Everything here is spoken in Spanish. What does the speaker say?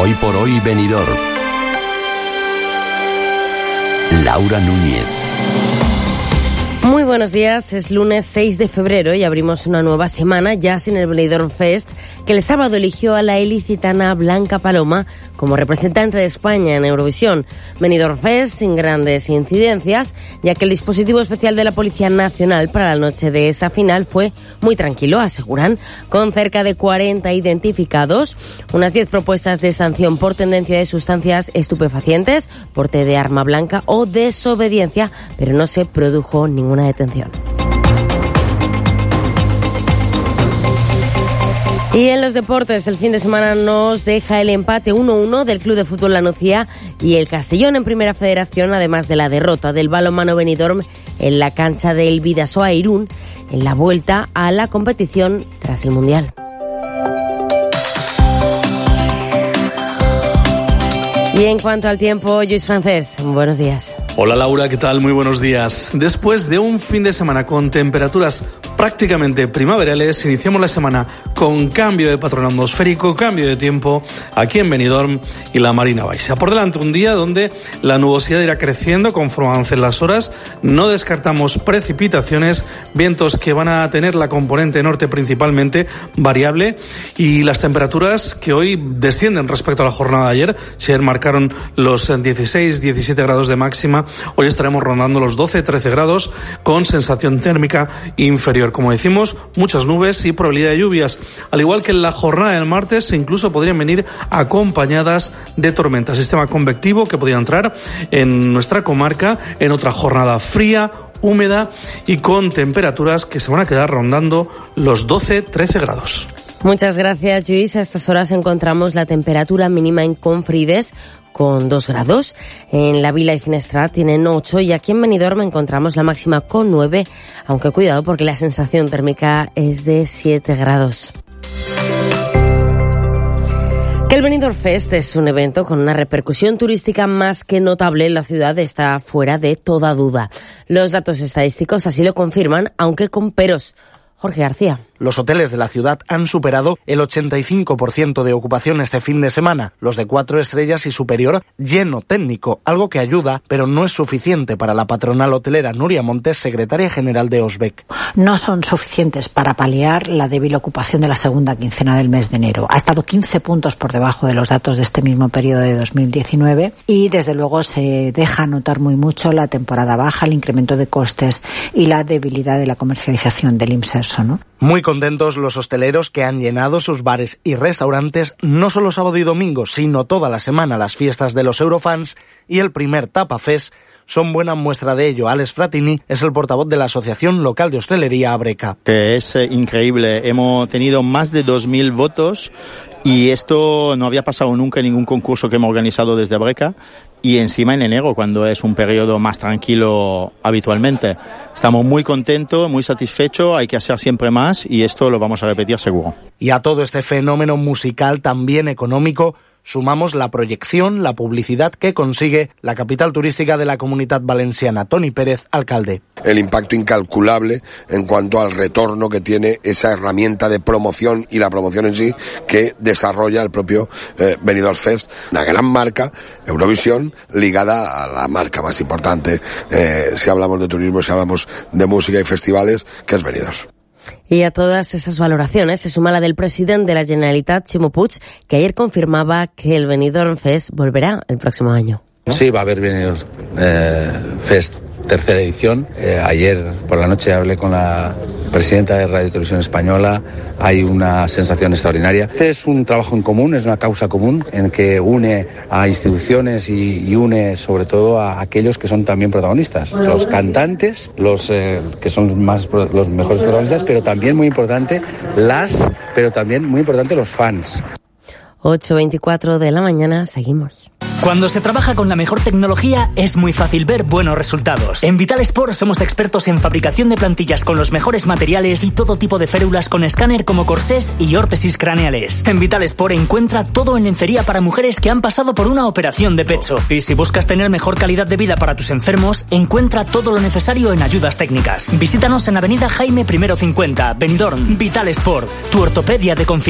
Hoy por hoy Benidorm. Laura Núñez. Muy buenos días, es lunes 6 de febrero y abrimos una nueva semana ya sin el Benidorm Fest, que el sábado eligió a la ilicitana Blanca Paloma como representante de España en Eurovisión. Benidorm Fest sin grandes incidencias, ya que el dispositivo especial de la Policía Nacional para la noche de esa final fue muy tranquilo, aseguran, con cerca de 40 identificados, unas 10 propuestas de sanción por tendencia de sustancias estupefacientes, porte de arma blanca o desobediencia, pero no se produjo ninguna detención. Y en los deportes, el fin de semana nos deja el empate 1-1 del Club de Fútbol La Nucía y el Castellón en Primera Federación, además de la derrota del balonmano Benidorm en la cancha del Bidasoa Irún en la vuelta a la competición tras el Mundial. Y en cuanto al tiempo, Lluís Francés, buenos días. Hola Laura, ¿qué tal? Muy buenos días. Después de un fin de semana con temperaturas prácticamente primaverales, iniciamos la semana con cambio de patrón atmosférico, cambio de tiempo aquí en Benidorm y la Marina Baixa. Por delante un día donde la nubosidad irá creciendo conforme avancen las horas. No descartamos precipitaciones, vientos que van a tener la componente norte principalmente variable y las temperaturas que hoy descienden respecto a la jornada de ayer. Si ayer marcaron los 16-17 grados de máxima, hoy estaremos rondando los 12-13 grados con sensación térmica inferior. Como decimos, muchas nubes y probabilidad de lluvias. Al igual que en la jornada del martes, incluso podrían venir acompañadas de tormentas. Sistema convectivo que podría entrar en nuestra comarca en otra jornada fría, húmeda y con temperaturas que se van a quedar rondando los 12-13 grados. Muchas gracias, Lluís. A estas horas encontramos la temperatura mínima en Confrides con 2 grados. En la Vila y Finestrat tienen 8 y aquí en Benidorm encontramos la máxima con 9, aunque cuidado porque la sensación térmica es de 7 grados. Que el Benidorm Fest es un evento con una repercusión turística más que notable en la ciudad está fuera de toda duda. Los datos estadísticos así lo confirman, aunque con peros. Jorge García. Los hoteles de la ciudad han superado el 85% de ocupación este fin de semana. Los de 4 estrellas y superior, lleno técnico, algo que ayuda, pero no es suficiente para la patronal hotelera Nuria Montes, secretaria general de Osbec. No son suficientes para paliar la débil ocupación de la segunda quincena del mes de enero. Ha estado 15 puntos por debajo de los datos de este mismo periodo de 2019 y desde luego se deja notar muy mucho la temporada baja, el incremento de costes y la debilidad de la comercialización del inserso, ¿no? Muy contentos los hosteleros que han llenado sus bares y restaurantes no solo sábado y domingo, sino toda la semana. Las fiestas de los Eurofans y el primer Tapa Fest son buena muestra de ello. Alex Fratini es el portavoz de la Asociación Local de Hostelería Abreca. Es increíble, hemos tenido más de 2.000 votos y esto no había pasado nunca en ningún concurso que hemos organizado desde Abreca. Y encima en enero, cuando es un periodo más tranquilo habitualmente. Estamos muy contentos, muy satisfechos, hay que hacer siempre más y esto lo vamos a repetir seguro. Y a todo este fenómeno musical también económico sumamos la proyección, la publicidad que consigue la capital turística de la Comunitat Valenciana. Toni Pérez, alcalde. El impacto incalculable en cuanto al retorno que tiene esa herramienta de promoción y la promoción en sí que desarrolla el propio Benidorm Fest. Una gran marca, Eurovisión, ligada a la marca más importante, si hablamos de turismo, si hablamos de música y festivales, que es Benidorm. Y a todas esas valoraciones se suma la del presidente de la Generalitat, Ximo Puig, que ayer confirmaba que el Benidorm Fest volverá el próximo año. Sí, va a haber Benidorm Fest tercera edición. Ayer por la noche hablé con la presidenta de Radio y Televisión Española. Hay una sensación extraordinaria. Es un trabajo en común, es una causa común en que une a instituciones y une sobre todo a aquellos que son también protagonistas. Los cantantes, los que son los mejores protagonistas, pero también muy importante los fans. 8:24 de la mañana, seguimos. Cuando se trabaja con la mejor tecnología es muy fácil ver buenos resultados. En Vital Sport somos expertos en fabricación de plantillas con los mejores materiales y todo tipo de férulas con escáner como corsés y órtesis craneales. En Vital Sport encuentra todo en lencería para mujeres que han pasado por una operación de pecho. Y si buscas tener mejor calidad de vida para tus enfermos, encuentra todo lo necesario en ayudas técnicas. Visítanos en Avenida Jaime I 50, Benidorm. Vital Sport, tu ortopedia de confianza.